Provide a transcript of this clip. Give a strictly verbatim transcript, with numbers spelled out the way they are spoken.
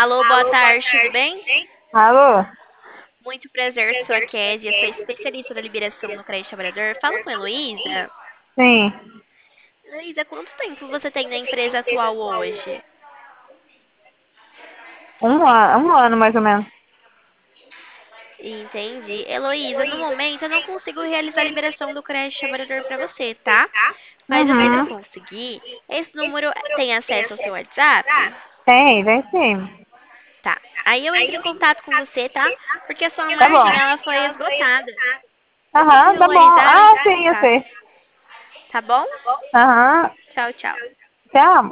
Alô, boa tarde, tudo bem? Alô? Muito prazer, sou a Kézia, sou especialista da liberação no crédito trabalhador. Falo com a Heloísa. Sim. Heloísa, quanto tempo você tem na empresa atual hoje? Um ano, um ano mais ou menos. Entendi. Heloísa, no momento eu não consigo realizar a liberação do crédito trabalhador para você, tá? Mas assim que eu Uhum. conseguir, esse número tem acesso ao seu WhatsApp? Tem, tem sim. Tá. Aí eu entro em contato com você, tá? Porque a sua Tá bom. margem ela foi esgotada. Eu vou te Aham, tá bom. regularizar Ah, em sim, eu contato. sei. Tá bom? Aham. Tchau, tchau. Tchau.